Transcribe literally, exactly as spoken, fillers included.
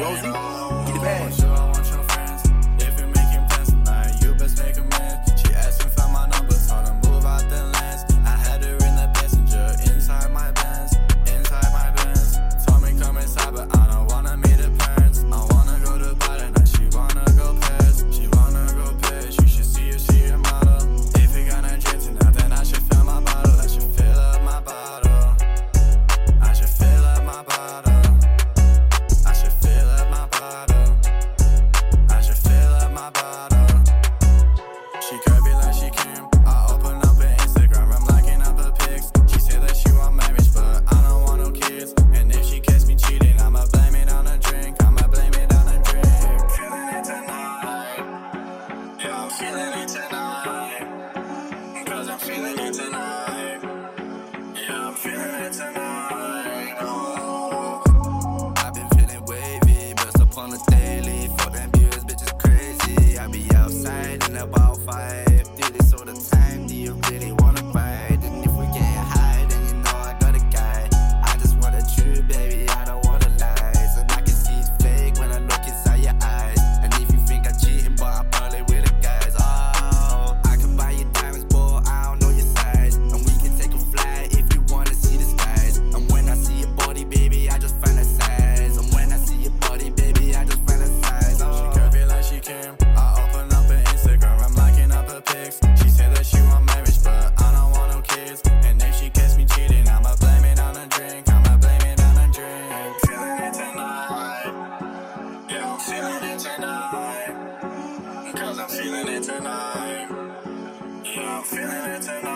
Rosie, get it back. She curvy like she Kim. I open up her Instagram, I'm liking up her pics. She said that she want marriage, but I don't want no kids. And if she catch me cheating, I'ma blame it on a drink. I'ma blame it on a drink. Feeling it tonight. Yeah, I'm feeling it tonight. Cause I'm feeling it tonight. Yeah, I'm feeling it tonight. Oh. I've been feeling wavy, burst up on the daily. Fuck them viewers, bitch is crazy. I be outside in about five. Do this all the time, do you really wanna fight? And if we get high, then you know I got a guy. I just want the truth, baby, I don't want the lies. And I can see it's fake when I look inside your eyes. And if you think I'm cheating, but I probably with the guys. Oh, I can buy you diamonds, but I don't know your size. And we can take a flight if you wanna see the skies. And when I see your body, baby, I just fantasize. And when I see your body, baby, I just fantasize. Oh. She curvy like she Kim. I open up her Instagram, I'm liking up her pics. She said that she want marriage, but I don't want no kids. And if she catch me cheating, I'ma blame it on a drink. I'ma blame it on a drink. Feeling it tonight. Yeah, I'm feeling it tonight. Cause I'm feeling it tonight. Yeah, I'm feeling it tonight.